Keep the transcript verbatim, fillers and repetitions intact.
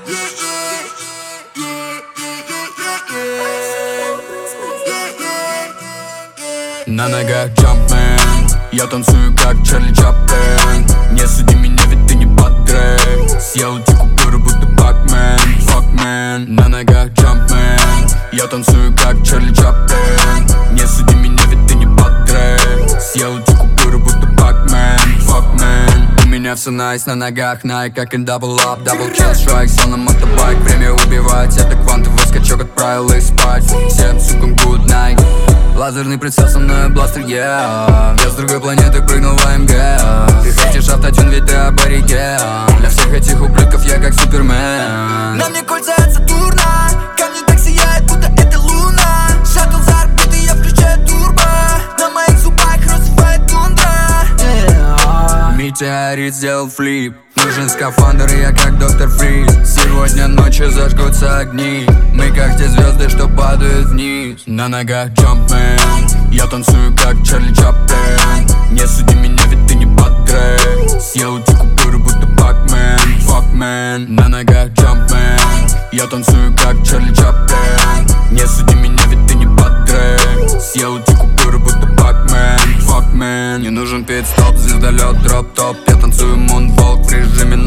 На ногах Jumpman, я танцую как Чарли Чаплин. Не суди меня, ведь ты не Патрик. Съел эти купюры, будто Пакмен, факмен. На ногах Jumpman, я танцую как Чарли Чаплин. Не суди меня, ведь ты не Патрик. Съел эти купюры, будто Пакмен, факмен. У меня все найс, на ногах Nike, как и double up, double kill strike. Сел на мотобайк, время убивать. Это квантовый скачок, отправил их спать. Всем сукам good night. Лазерный прицел, со мной бластер, yeah. Я с другой планеты прыгнул в АМГ. Ты хочешь автотюн, ведь ты абориген. Для всех этих ублюдков я как Супермен. На мне кольца от Сатурна, камни так сияют, будто это луна. Шаттл за орбитой, я включаю турбо. На моих зубах розовая тундра, yeah. Метеорит сделал флип. Нужен скафандр, и я как доктор Фриз. Сегодня ночью зажгутся огни. Мы как те звезды, что падают вниз. На ногах Jumpman, я танцую как Чарли Чаплин. Не суди меня, ведь ты не Патрик. Съел эти купюры, будто Пакмен, факмен. На ногах Jumpman, я танцую как Чарли Чаплин. Не суди меня, ведь ты не Патрик. Съел эти купюры, будто Пакмен, факмен. Не нужен пит-стоп, звездолет, дроп-топ. Я танцую мунволк в режиме